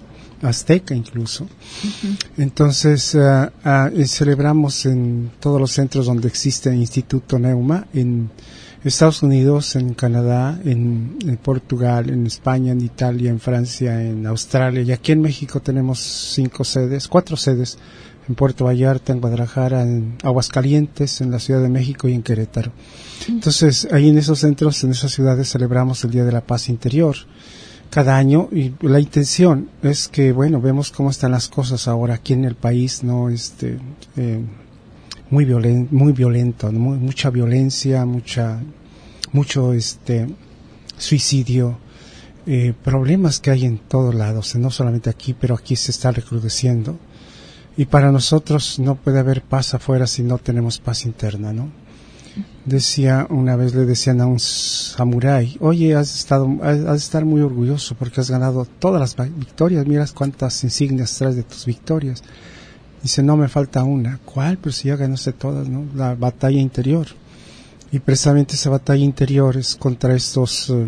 azteca incluso. Uh-huh. Entonces, uh, uh, celebramos en todos los centros donde existe el Instituto Neuma, en Estados Unidos, en Canadá, en, en Portugal, en España, en Italia, en Francia, en Australia, y aquí en México tenemos cinco sedes, cuatro sedes, en Puerto Vallarta, en Guadalajara, en Aguascalientes, en la Ciudad de México y en Querétaro. Entonces, ahí en esos centros, en esas ciudades, celebramos el Día de la Paz Interior cada año, y la intención es que, bueno, vemos cómo están las cosas ahora aquí en el país, ¿no? Este, eh, muy violento, muy violento, ¿no? Muy, mucha violencia, mucha, mucho, este, suicidio, eh, problemas que hay en todos lados, no solamente aquí, pero aquí se está recrudeciendo. Y para nosotros no puede haber paz afuera si no tenemos paz interna, ¿no? Decía, una vez le decían a un samurái, oye, has estado, has, has de estar muy orgulloso porque has ganado todas las victorias, miras cuántas insignias traes de tus victorias. Dice, no, me falta una. ¿Cuál? Pero si ya ganaste todas, ¿no? La batalla interior. Y precisamente esa batalla interior es contra estos, uh,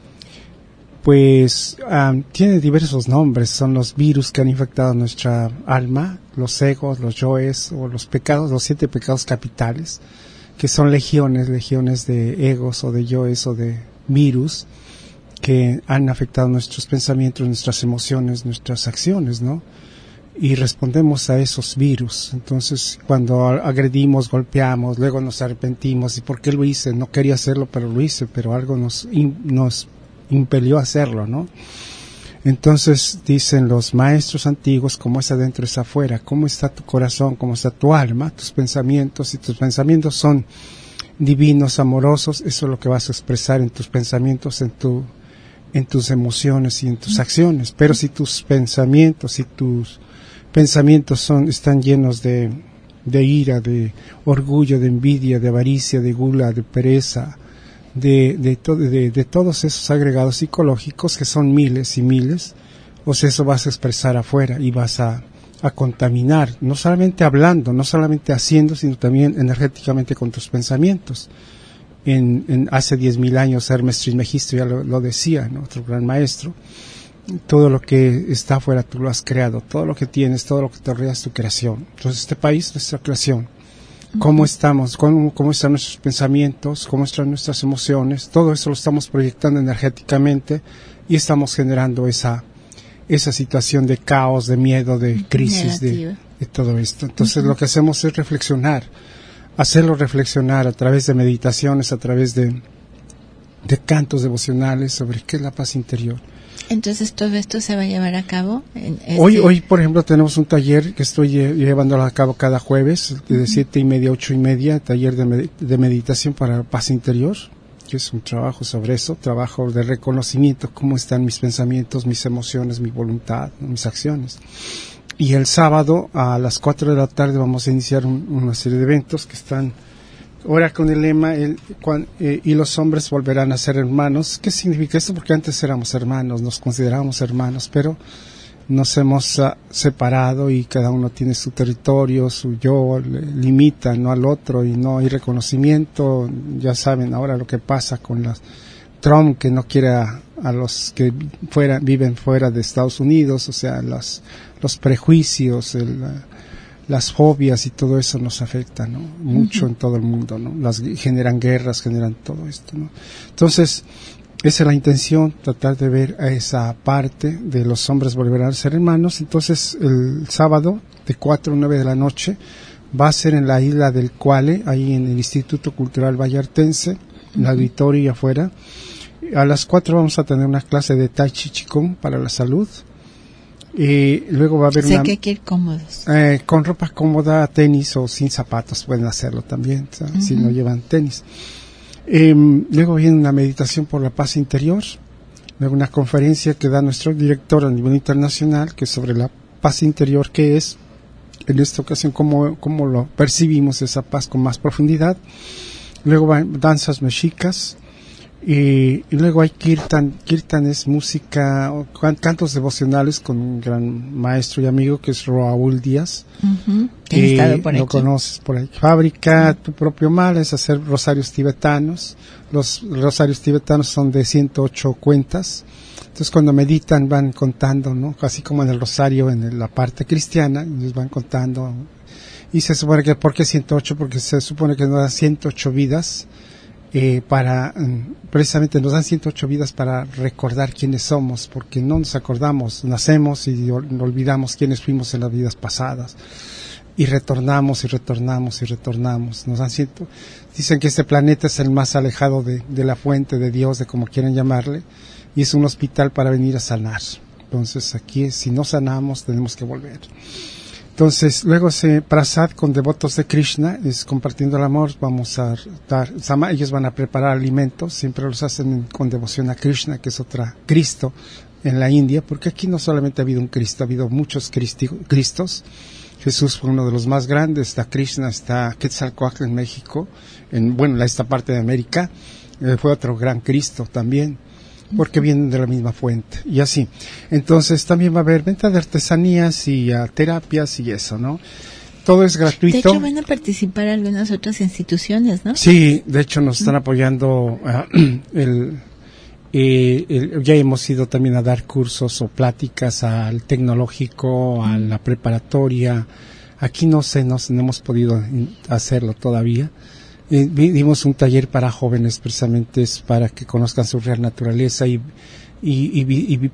pues, um, tiene diversos nombres. Son los virus que han infectado nuestra alma, los egos, los yoes, o los pecados, los siete pecados capitales, que son legiones, legiones de egos, o de yoes, o de virus, que han afectado nuestros pensamientos, nuestras emociones, nuestras acciones, ¿no? Y respondemos a esos virus. Entonces, cuando agredimos, golpeamos, luego nos arrepentimos. ¿Y por qué lo hice? No quería hacerlo, pero lo hice, pero algo nos, in, nos impelió a hacerlo, ¿no? Entonces, dicen los maestros antiguos, como es adentro es afuera. ¿Cómo está tu corazón? ¿Cómo está tu alma? Tus pensamientos. Si tus pensamientos son divinos, amorosos, eso es lo que vas a expresar en tus pensamientos, en tu, en tus emociones y en tus acciones. Pero si tus pensamientos y tus pensamientos son, están llenos de, de ira, de orgullo, de envidia, de avaricia, de gula, de pereza, de, de, to, de, de todos esos agregados psicológicos que son miles y miles, pues eso vas a expresar afuera y vas a, a contaminar, no solamente hablando, no solamente haciendo, sino también energéticamente con tus pensamientos. En, en hace diez mil años Hermes Trismegisto ya lo, lo decía, ¿no? Otro gran maestro. Todo lo que está afuera tú lo has creado, todo lo que tienes, todo lo que te rodea es tu creación. Entonces este país es nuestra creación. ¿Cómo estamos? ¿Cómo, cómo están nuestros pensamientos? ¿Cómo están nuestras emociones? Todo eso lo estamos proyectando energéticamente y estamos generando esa esa situación de caos, de miedo, de crisis, de, de todo esto. Entonces uh-huh. Lo que hacemos es reflexionar, hacerlo reflexionar a través de meditaciones, a través de, de cantos devocionales sobre qué es la paz interior. Entonces, ¿todo esto se va a llevar a cabo? En este... Hoy, hoy, por ejemplo, tenemos un taller que estoy llevándolo a cabo cada jueves, de uh-huh. siete y media a ocho y media, taller de, med- de meditación para paz interior, que es un trabajo sobre eso, trabajo de reconocimiento, cómo están mis pensamientos, mis emociones, mi voluntad, mis acciones. Y el sábado a las cuatro de la tarde vamos a iniciar un, una serie de eventos que están ahora con el lema el, cuan, eh, y los hombres volverán a ser hermanos. ¿Qué significa esto? Porque antes éramos hermanos, nos considerábamos hermanos, pero nos hemos uh, separado y cada uno tiene su territorio, su yo, limita, ¿no?, al otro, y no hay reconocimiento. Ya saben ahora lo que pasa con las Trump, que no quiere a, a los que fuera, viven fuera de Estados Unidos, o sea, los, los prejuicios, el, las fobias y todo eso nos afecta, ¿no? Mucho uh-huh. en todo el mundo, ¿no? Las generan guerras, generan todo esto, ¿no? Entonces, esa es la intención, tratar de ver a esa parte de los hombres volverán a ser hermanos. Entonces, el sábado de cuatro a nueve de la noche va a ser en la isla del Cuale, ahí en el Instituto Cultural Vallartense, en el uh-huh. auditorio y afuera. A las cuatro vamos a tener una clase de Tai Chi Qigong para la salud. Y luego va a haber sé una... que hay que ir cómodos. Eh, con ropa cómoda, tenis o sin zapatos pueden hacerlo también, uh-huh. si no llevan tenis. Eh, luego viene una meditación por la paz interior. Luego una conferencia que da nuestro director a nivel internacional, que es sobre la paz interior, que es, en esta ocasión, cómo, cómo lo percibimos esa paz con más profundidad. Luego van danzas mexicas. Y, y luego hay kirtan. Kirtan es música, can, cantos devocionales con un gran maestro y amigo que es Raúl Díaz. Uh-huh. Que ha estado por lo aquí. conoces por ahí. Fabrica uh-huh. tu propio mal, es hacer rosarios tibetanos. Los rosarios tibetanos son de ciento ocho cuentas. Entonces cuando meditan van contando, ¿no? Así como en el rosario, en la parte cristiana, ellos van contando. Y se supone que, ¿por qué ciento ocho? Porque se supone que nos dan ciento ocho vidas. Eh, para, precisamente nos dan ciento ocho vidas para recordar quiénes somos, porque no nos acordamos, nacemos y olvidamos quiénes fuimos en las vidas pasadas, y retornamos y retornamos y retornamos, nos dan ciento, dicen que este planeta es el más alejado de, de la fuente de Dios, de como quieran llamarle, y es un hospital para venir a sanar. Entonces aquí, si no sanamos, tenemos que volver. Entonces, luego se prasad con devotos de Krishna, es compartiendo el amor, vamos a dar, ellos van a preparar alimentos, siempre los hacen con devoción a Krishna, que es otra Cristo en la India, porque aquí no solamente ha habido un Cristo, ha habido muchos Cristi, Cristos. Jesús fue uno de los más grandes, está Krishna, está Quetzalcóatl en México, en, bueno, en esta parte de América, eh, fue otro gran Cristo también, porque vienen de la misma fuente, y así. Entonces también va a haber venta de artesanías y uh, terapias y eso, ¿no? Todo es gratuito. De hecho van a participar algunas otras instituciones, ¿no? Sí, de hecho nos están apoyando uh, el, eh, el, ya hemos ido también a dar cursos o pláticas al tecnológico, a la preparatoria. Aquí no sé, no, no hemos podido hacerlo todavía. Eh, dimos un taller para jóvenes, precisamente es para que conozcan su real naturaleza y, y, y, y, y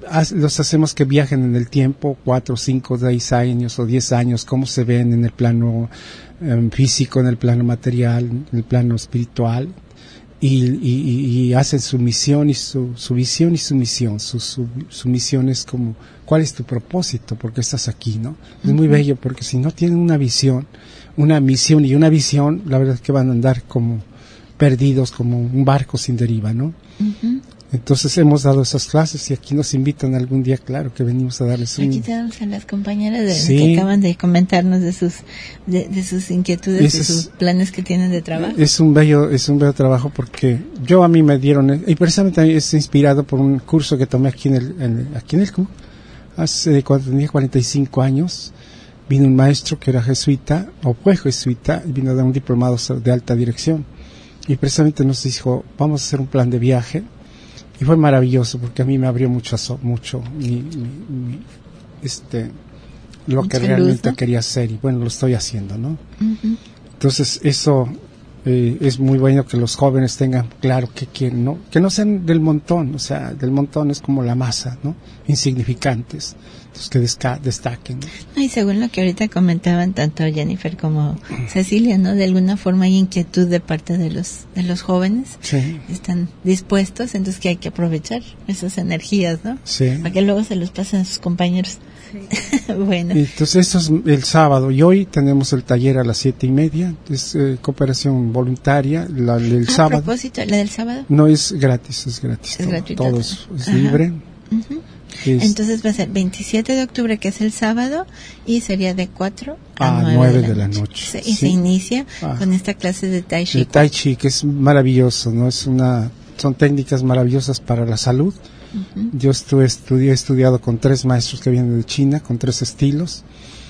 los hacemos que viajen en el tiempo, cuatro, cinco, seis años o diez años, cómo se ven en el plano um, físico, en el plano material, en el plano espiritual, y, y, y hacen su misión y su, su visión y su misión. Su, su, su misión es como, ¿cuál es tu propósito? ¿Por qué estás aquí, no? Es muy bello, porque si no tienen una visión, una misión y una visión, la verdad es que van a andar como perdidos, como un barco sin deriva, ¿no? Uh-huh. Entonces hemos dado esas clases y aquí nos invitan algún día, claro, que venimos a darles un... Aquí tenemos a las compañeras de, sí. que acaban de comentarnos de sus de, de sus inquietudes, es, de sus planes que tienen de trabajo. Es un bello es un bello trabajo porque yo a mí me dieron, y precisamente es inspirado por un curso que tomé aquí en el, en, aquí en el C U, hace cuando tenía cuarenta y cinco años. Vino un maestro que era jesuita, o fue jesuita, y vino de un diplomado de alta dirección. Y precisamente nos dijo, vamos a hacer un plan de viaje. Y fue maravilloso, porque a mí me abrió mucho, mucho mi, mi, mi, este, lo Mucha que realmente luz, ¿no? quería hacer. Y bueno, lo estoy haciendo, ¿no? Uh-huh. Entonces, eso eh, es muy bueno que los jóvenes tengan claro qué quieren, ¿no? Que no sean del montón, o sea, del montón es como la masa, ¿no? Insignificantes. Que desca- destaquen. ¿No? Y según lo que ahorita comentaban tanto Jennifer como Cecilia, ¿no? De alguna forma hay inquietud de parte de los de los jóvenes. Sí. Están dispuestos, entonces que hay que aprovechar esas energías, ¿no? Sí. Para que luego se los pasen a sus compañeros. Sí. Bueno. Entonces eso es el sábado y hoy tenemos el taller a las siete y media. Es eh, cooperación voluntaria. La del Ah, sábado. A propósito, la del sábado. No es gratis, es gratis. Es todo, gratuito. Todo es, es Ajá. libre. Uh-huh. Es Entonces va a ser veintisiete de octubre, que es el sábado, y sería de cuatro a, a nueve, nueve de, de la la noche. noche. Se, y Sí. se inicia Ah. con esta clase de Tai Chi. El Tai Chi, que es maravilloso, ¿no? Es una, son técnicas maravillosas para la salud. Uh-huh. Yo estuve, estudié, he estudiado con tres maestros que vienen de China, con tres estilos.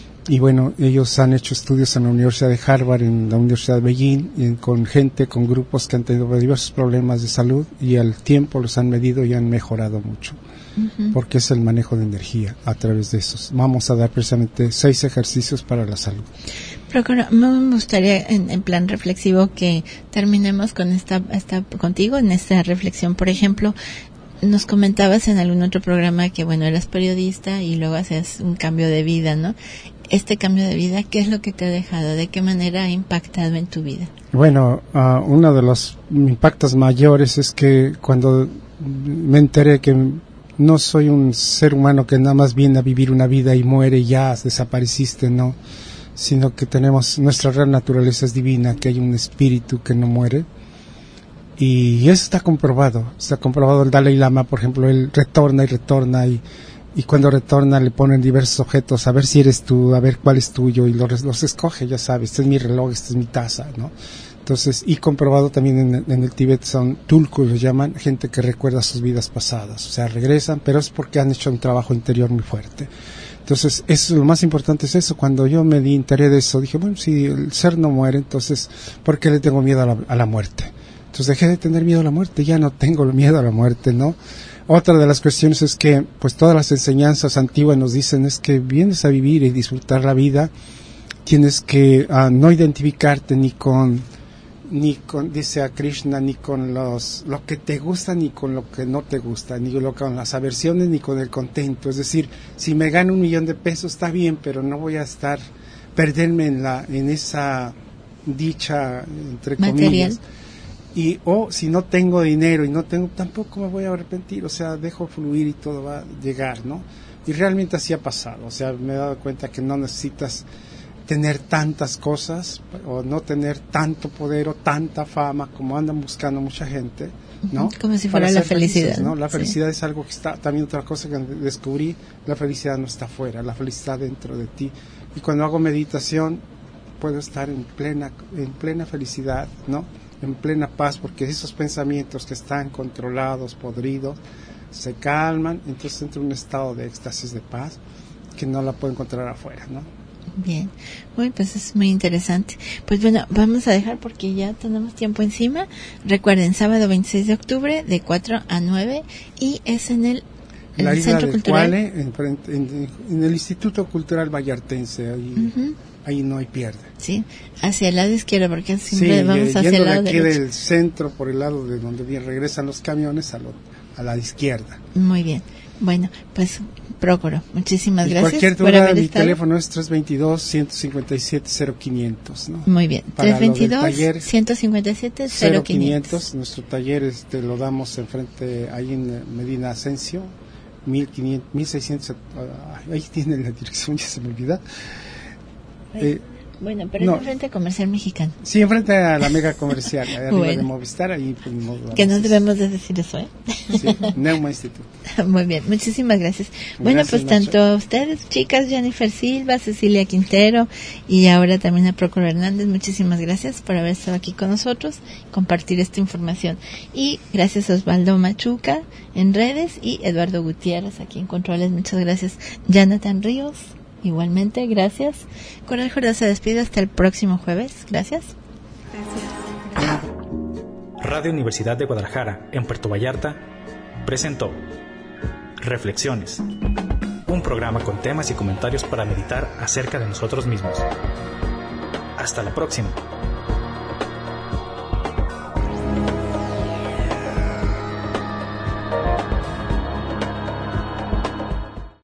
Y bueno, ellos han hecho estudios en la Universidad de Harvard, en la Universidad de Beijing, y en, con gente, con grupos que han tenido diversos problemas de salud y al tiempo los han medido y han mejorado mucho. Uh-huh. Porque es el manejo de energía a través de esos. Vamos a dar precisamente seis ejercicios para la salud. Pero me gustaría, en, en plan reflexivo, que terminemos con esta, esta contigo en esta reflexión. Por ejemplo, nos comentabas en algún otro programa que, bueno, eras periodista y luego hacías un cambio de vida, ¿no? Este cambio de vida, ¿qué es lo que te ha dejado? ¿De qué manera ha impactado en tu vida? Bueno, uh, uno de los impactos mayores es que cuando me enteré que no soy un ser humano que nada más viene a vivir una vida y muere y ya desapareciste, no, sino que tenemos, nuestra real naturaleza es divina, que hay un espíritu que no muere. Y eso está comprobado, está comprobado. El Dalai Lama, por ejemplo, él retorna y retorna y, y cuando retorna le ponen diversos objetos, a ver si eres tú, a ver cuál es tuyo, y los, los escoge, ya sabes, este es mi reloj, esta es mi taza, ¿no? Entonces, y comprobado también en, en el Tíbet, son tulkus, lo llaman, gente que recuerda sus vidas pasadas, o sea, regresan, pero es porque han hecho un trabajo interior muy fuerte. Entonces, eso, lo más importante es eso. Cuando yo me di enteré de eso, dije, bueno, si el ser no muere, entonces, ¿por qué le tengo miedo a la, a la muerte? Entonces dejé de tener miedo a la muerte, ya no tengo miedo a la muerte, ¿no? Otra de las cuestiones es que, pues todas las enseñanzas antiguas nos dicen es que vienes a vivir y disfrutar la vida, tienes que uh, no identificarte ni con, ni con, dice a Krishna, ni con los, lo que te gusta, ni con lo que no te gusta, ni lo, con las aversiones, ni con el contento. Es decir, si me gano un millón de pesos está bien, pero no voy a estar, perderme en la, en esa dicha, entre material. Comillas. Y, o si no tengo dinero y no tengo, tampoco me voy a arrepentir, o sea, dejo fluir y todo va a llegar, ¿no? Y realmente así ha pasado, o sea, me he dado cuenta que no necesitas tener tantas cosas o no tener tanto poder o tanta fama como andan buscando mucha gente, ¿no? Como si fuera la felicidad. Felices, ¿no? La sí. felicidad es algo que está, también otra cosa que descubrí, la felicidad no está afuera, la felicidad dentro de ti. Y cuando hago meditación puedo estar en plena, en plena felicidad, ¿no? En plena paz, porque esos pensamientos que están controlados, podridos, se calman, entonces entra un estado de éxtasis, de paz, que no la puedo encontrar afuera, ¿no? Bien, bueno, pues es muy interesante. Pues bueno, vamos a dejar porque ya tenemos tiempo encima. Recuerden, sábado veintiséis de octubre de cuatro a nueve y es en el, el la isla Centro de Cultural. Cuale, en, en, en el Instituto Cultural Vallartense, ahí, uh-huh. ahí no hay pierde. Sí, hacia el lado izquierdo, porque siempre sí, vamos y, hacia el lado de aquí derecho. Del centro, por el lado de donde bien regresan los camiones, a, lo, a la izquierda. Muy bien. Bueno, pues Prócoro, muchísimas y gracias. Cualquier duda, mi estado. Teléfono es tres dos dos, uno cinco siete, cero quinientos, ¿no? Muy bien, tres dos dos, uno cinco siete, cero quinientos. Nuestro taller este, lo damos enfrente, ahí en Medina Asensio, mil quinientos, mil seiscientos, uh, ahí tiene la dirección, ya se me olvida. Eh, bueno, pero no. Es enfrente a Comercial Mexicano. Sí, enfrente a la mega comercial, arriba bueno. de Movistar, ahí pues, no, que no debemos de decir eso, ¿eh? Sí, Neuma Instituto. Muy bien, muchísimas gracias. Bueno, gracias, pues tanto a ustedes, chicas, Jennifer Silva, Cecilia Quintero y ahora también a Prócoro Hernández, muchísimas gracias por haber estado aquí con nosotros, compartir esta información. Y gracias a Osvaldo Machuca en redes y Eduardo Gutiérrez aquí en Controles, muchas gracias. Jonathan Ríos. Igualmente, gracias. Coral Jordá se despide hasta el próximo jueves. Gracias. Gracias. Radio Universidad de Guadalajara, en Puerto Vallarta, presentó Reflexiones, un programa con temas y comentarios para meditar acerca de nosotros mismos. Hasta la próxima.